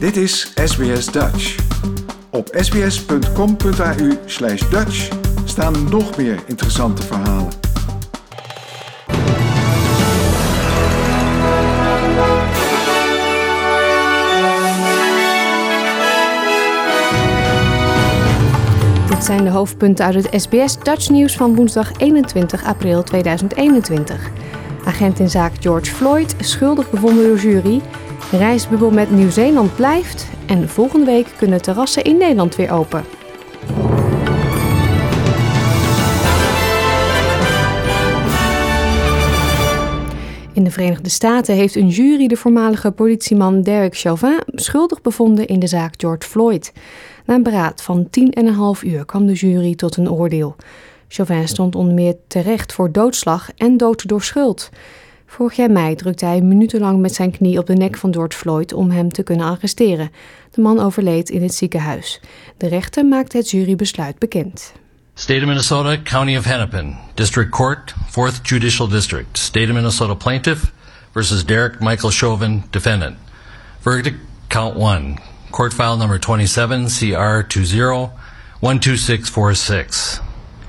Dit is SBS Dutch. Op sbs.com.au/Dutch staan nog meer interessante verhalen. Dit zijn de hoofdpunten uit het SBS Dutch nieuws van woensdag 21 april 2021. Agent in zaak George Floyd schuldig bevonden door jury. Reisbubbel met Nieuw-Zeeland blijft. En volgende week kunnen terrassen in Nederland weer open. In de Verenigde Staten heeft een jury de voormalige politieman Derek Chauvin schuldig bevonden in de zaak George Floyd. Na een beraad van 10,5 uur kwam de jury tot een oordeel. Chauvin stond onder meer terecht voor doodslag en dood door schuld. Vorig jaar mei drukte hij minutenlang met zijn knie op de nek van George Floyd om hem te kunnen arresteren. De man overleed in het ziekenhuis. De rechter maakte het jurybesluit bekend. State of Minnesota, County of Hennepin, District Court, 4th Judicial District. State of Minnesota Plaintiff versus Derek Michael Chauvin, Defendant. Verdict, Count 1. Court file number 27, CR 20-12646.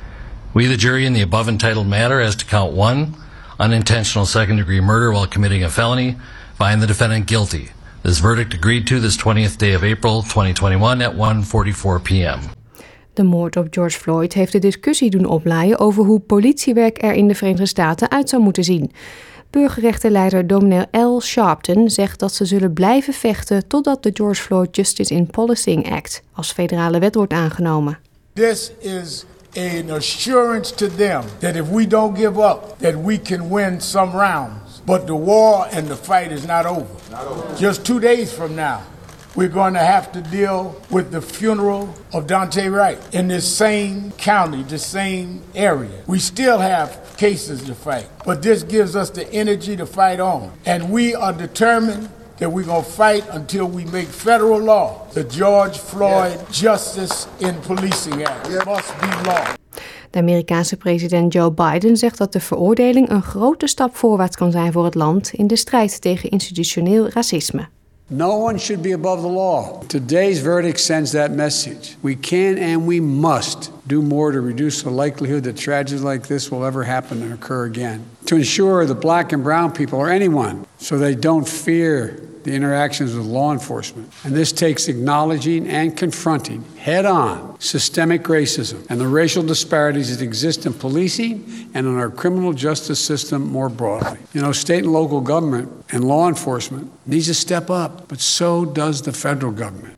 We, the jury, in the above entitled matter as to Count 1, unintentional second-degree murder while committing a felony, find the defendant guilty. This verdict agreed to this 20th day of April 2021 at 1:44 p.m. De moord op George Floyd heeft de discussie doen oplaaien over hoe politiewerk er in de Verenigde Staten uit zou moeten zien. Burgerrechtenleider Dominee Al Sharpton zegt dat ze zullen blijven vechten totdat de George Floyd Justice in Policing Act als federale wet wordt aangenomen. This is an assurance to them that if we don't give up, that we can win some rounds. But the war and the fight is not over. Just 2 days from now, we're going to have to deal with the funeral of Daunte Wright in this same county, the same area. We still have cases to fight, but this gives us the energy to fight on. And we are determined that we're going to fight until we make federal law the George Floyd Justice in Policing Act. It must be law. De Amerikaanse president Joe Biden zegt dat de veroordeling een grote stap voorwaarts kan zijn voor het land in de strijd tegen institutioneel racisme. No one should be above the law. Today's verdict sends that message. We can and we must do more to reduce the likelihood that tragedies like this will ever happen and occur again. To ensure that black and brown people or anyone, so they don't fear the interactions with law enforcement. And this takes acknowledging and confronting head-on systemic racism and the racial disparities that exist in policing and in our criminal justice system more broadly. You know, state and local government and law enforcement needs to step up, but so does the federal government.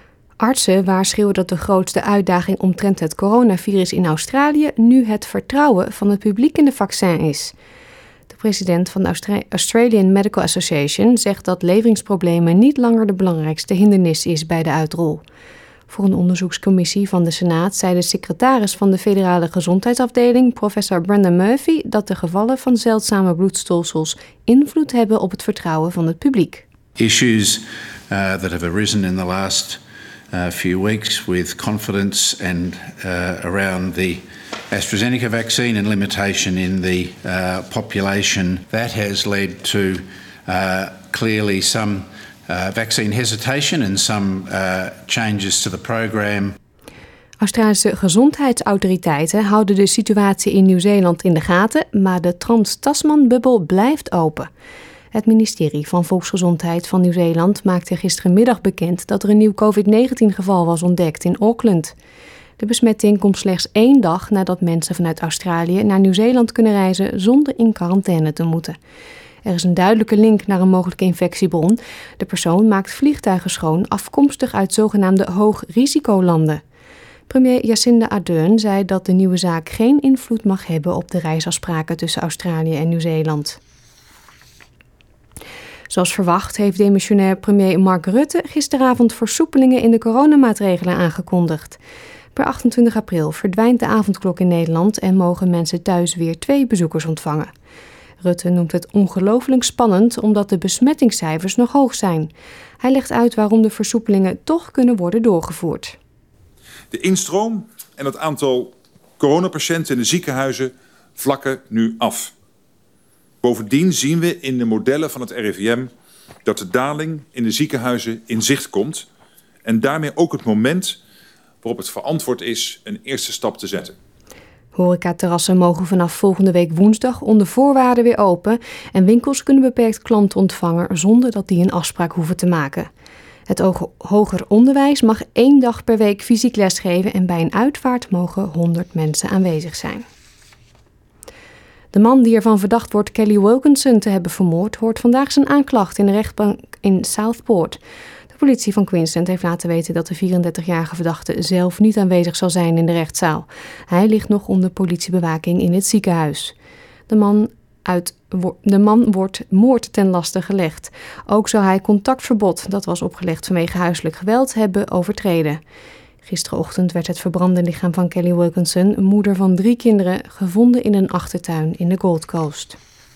Artsen waarschuwen dat de grootste uitdaging omtrent het coronavirus in Australië nu het vertrouwen van het publiek in de vaccin is. De president van de Australian Medical Association zegt dat leveringsproblemen niet langer de belangrijkste hindernis is bij de uitrol. Voor een onderzoekscommissie van de Senaat zei de secretaris van de federale gezondheidsafdeling, professor Brendan Murphy, dat de gevallen van zeldzame bloedstolsels invloed hebben op het vertrouwen van het publiek. Issues that have arisen in the last few weeks with confidence and around the AstraZeneca vaccine and limitation in the population, that has led to clearly some vaccine hesitation and some changes to the program. Australische gezondheidsautoriteiten houden de situatie in Nieuw-Zeeland in de gaten, maar de Trans-Tasman-bubbel blijft open. Het ministerie van Volksgezondheid van Nieuw-Zeeland maakte gisterenmiddag bekend dat er een nieuw COVID-19-geval was ontdekt in Auckland. De besmetting komt slechts 1 dag nadat mensen vanuit Australië naar Nieuw-Zeeland kunnen reizen zonder in quarantaine te moeten. Er is een duidelijke link naar een mogelijke infectiebron. De persoon maakt vliegtuigen schoon afkomstig uit zogenaamde hoogrisicolanden. Premier Jacinda Ardern zei dat de nieuwe zaak geen invloed mag hebben op de reisafspraken tussen Australië en Nieuw-Zeeland. Zoals verwacht heeft demissionair premier Mark Rutte gisteravond versoepelingen in de coronamaatregelen aangekondigd. Per 28 april verdwijnt de avondklok in Nederland en mogen mensen thuis weer 2 bezoekers ontvangen. Rutte noemt het ongelooflijk spannend omdat de besmettingscijfers nog hoog zijn. Hij legt uit waarom de versoepelingen toch kunnen worden doorgevoerd. De instroom en het aantal coronapatiënten in de ziekenhuizen vlakken nu af. Bovendien zien we in de modellen van het RIVM dat de daling in de ziekenhuizen in zicht komt en daarmee ook het moment waarop het verantwoord is een eerste stap te zetten. Horecaterrassen mogen vanaf volgende week woensdag onder voorwaarden weer open en winkels kunnen beperkt klanten ontvangen zonder dat die een afspraak hoeven te maken. Het hoger onderwijs mag 1 dag per week fysiek lesgeven en bij een uitvaart mogen 100 mensen aanwezig zijn. De man die ervan verdacht wordt Kelly Wilkinson te hebben vermoord, hoort vandaag zijn aanklacht in de rechtbank in Southport. De politie van Queensland heeft laten weten dat de 34-jarige verdachte zelf niet aanwezig zal zijn in de rechtszaal. Hij ligt nog onder politiebewaking in het ziekenhuis. De man wordt moord ten laste gelegd. Ook zou hij contactverbod, dat was opgelegd vanwege huiselijk geweld, hebben overtreden. Gisterochtend werd het verbrande lichaam van Kelly Wilkinson, moeder van 3 kinderen, gevonden in een achtertuin in de Gold Coast.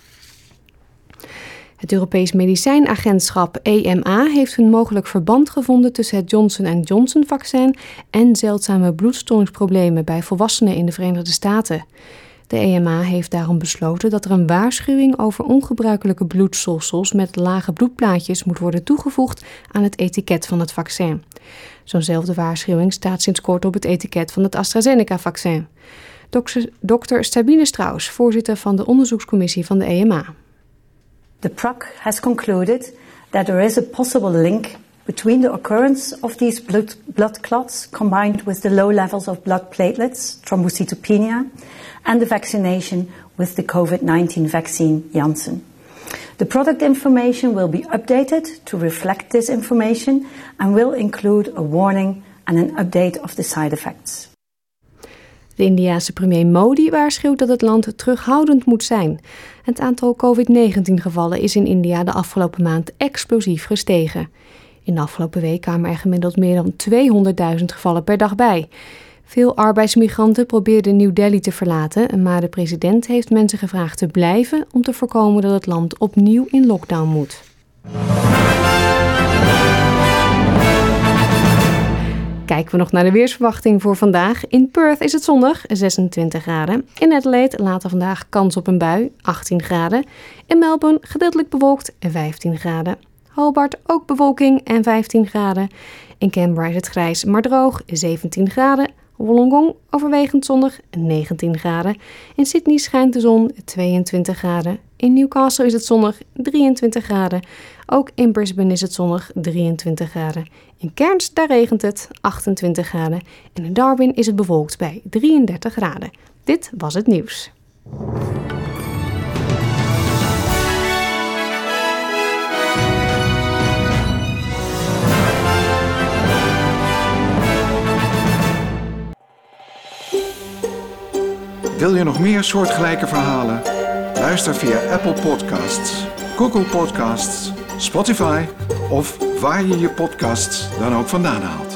Het Europees Medicijnagentschap EMA heeft een mogelijk verband gevonden tussen het Johnson & Johnson-vaccin en zeldzame bloedstollingsproblemen bij volwassenen in de Verenigde Staten. De EMA heeft daarom besloten dat er een waarschuwing over ongebruikelijke bloedstolsels met lage bloedplaatjes moet worden toegevoegd aan het etiket van het vaccin. Zo'nzelfde waarschuwing staat sinds kort op het etiket van het AstraZeneca-vaccin. Dr. Sabine Strauss, voorzitter van de onderzoekscommissie van de EMA. The PRAC has concluded that there is a possible link between the occurrence of these blood clots combined with the low levels of blood platelets, thrombocytopenia, and the vaccination with the COVID-19 vaccine Janssen. The product information will be updated to reflect this information and will include a warning and an update of the side effects. De Indiase premier Modi waarschuwt dat het land terughoudend moet zijn. Het aantal COVID-19-gevallen is in India de afgelopen maand explosief gestegen. In de afgelopen week kwamen er gemiddeld meer dan 200.000 gevallen per dag bij. Veel arbeidsmigranten probeerden New Delhi te verlaten, maar de president heeft mensen gevraagd te blijven om te voorkomen dat het land opnieuw in lockdown moet. Kijken we nog naar de weersverwachting voor vandaag. In Perth is het zonnig, 26 graden. In Adelaide later vandaag kans op een bui, 18 graden. In Melbourne gedeeltelijk bewolkt, 15 graden. Hobart ook bewolking en 15 graden. In Canberra is het grijs maar droog, 17 graden. Wollongong overwegend zonnig, 19 graden. In Sydney schijnt de zon, 22 graden. In Newcastle is het zonnig, 23 graden. Ook in Brisbane is het zonnig, 23 graden. In Cairns, daar regent het, 28 graden. En in Darwin is het bewolkt bij 33 graden. Dit was het nieuws. Wil je nog meer soortgelijke verhalen? Luister via Apple Podcasts, Google Podcasts, Spotify of waar je je podcasts dan ook vandaan haalt.